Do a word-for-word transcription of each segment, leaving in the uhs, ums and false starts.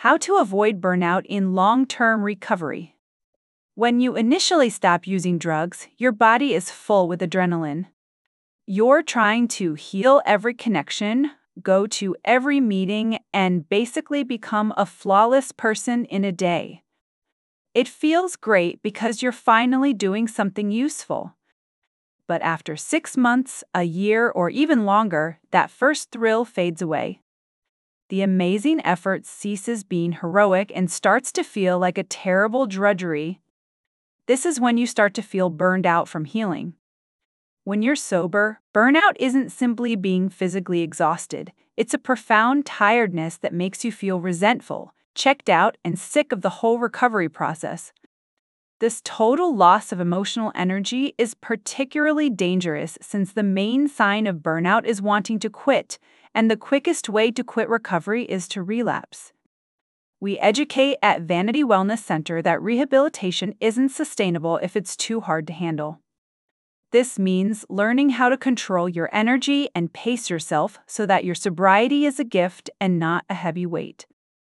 How to avoid burnout in long-term recovery. When you initially stop using drugs, your body is full with adrenaline. You're trying to heal every connection, go to every meeting, and basically become a flawless person in a day. It feels great because you're finally doing something useful. But after six months, a year, or even longer, that first thrill fades away. The amazing effort ceases being heroic and starts to feel like a terrible drudgery. This is when you start to feel burned out from healing. When you're sober, burnout isn't simply being physically exhausted. It's a profound tiredness that makes you feel resentful, checked out, and sick of the whole recovery process. This total loss of emotional energy is particularly dangerous since the main sign of burnout is wanting to quit, and the quickest way to quit recovery is to relapse. We educate at Vanity Wellness Center that rehabilitation isn't sustainable if it's too hard to handle. This means learning how to control your energy and pace yourself so that your sobriety is a gift and not a heavy weight.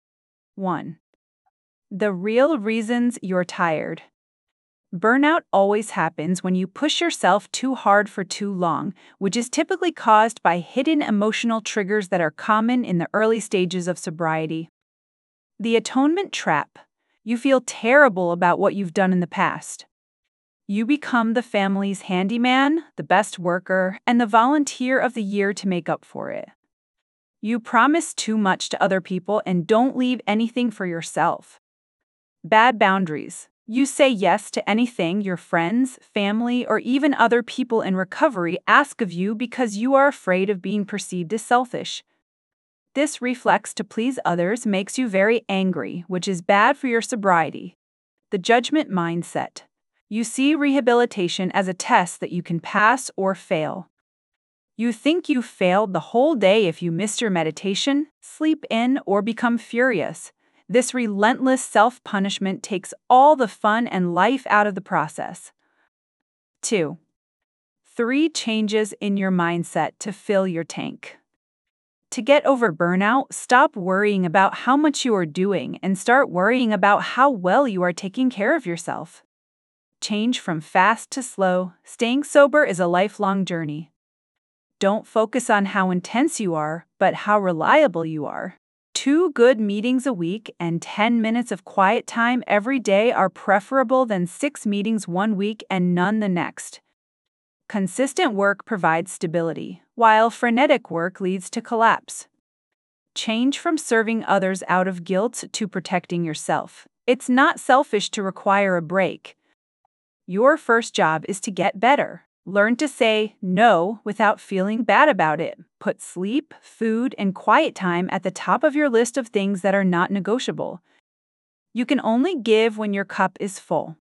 one. The real reasons you're tired. Burnout always happens when you push yourself too hard for too long, which is typically caused by hidden emotional triggers that are common in the early stages of sobriety. The atonement trap. You feel terrible about what you've done in the past. You become the family's handyman, the best worker, and the volunteer of the year to make up for it. You promise too much to other people and don't leave anything for yourself. Bad boundaries. You say yes to anything your friends, family, or even other people in recovery ask of you because you are afraid of being perceived as selfish. This reflex to please others makes you very angry, which is bad for your sobriety. The judgment mindset. You see rehabilitation as a test that you can pass or fail. You think you failed the whole day if you miss your meditation, sleep in, or become furious. This relentless self-punishment takes all the fun and life out of the process. two. Three changes in your mindset to fill your tank. To get over burnout, stop worrying about how much you are doing and start worrying about how well you are taking care of yourself. Change from fast to slow. Staying sober is a lifelong journey. Don't focus on how intense you are, but how reliable you are. Two good meetings a week and ten minutes of quiet time every day are preferable than six meetings one week and none the next. Consistent work provides stability, while frenetic work leads to collapse. Change from serving others out of guilt to protecting yourself. It's not selfish to require a break. Your first job is to get better. Learn to say no without feeling bad about it. Put sleep, food, and quiet time at the top of your list of things that are not negotiable. You can only give when your cup is full.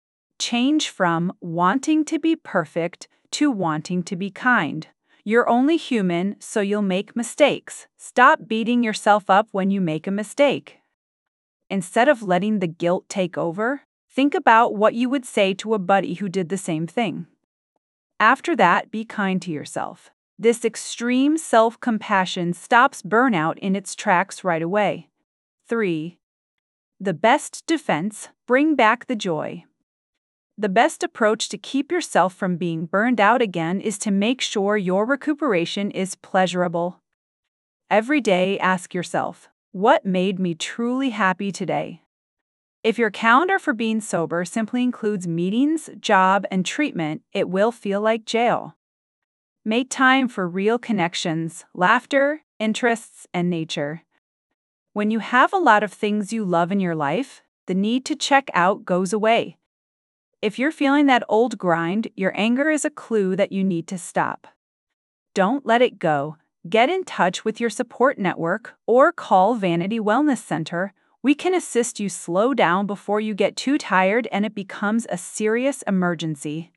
Change from wanting to be perfect to wanting to be kind. You're only human, so you'll make mistakes. Stop beating yourself up when you make a mistake. Instead of letting the guilt take over, think about what you would say to a buddy who did the same thing. After that, be kind to yourself. This extreme self-compassion stops burnout in its tracks right away. three. The best defense, bring back the joy. The best approach to keep yourself from being burned out again is to make sure your recuperation is pleasurable. Every day, ask yourself, what made me truly happy today? If your calendar for being sober simply includes meetings, job, and treatment, it will feel like jail. Make time for real connections, laughter, interests, and nature. When you have a lot of things you love in your life, the need to check out goes away. If you're feeling that old grind, your anger is a clue that you need to stop. Don't let it go. Get in touch with your support network or call Vanity Wellness Center. We can assist you slow down before you get too tired and it becomes a serious emergency.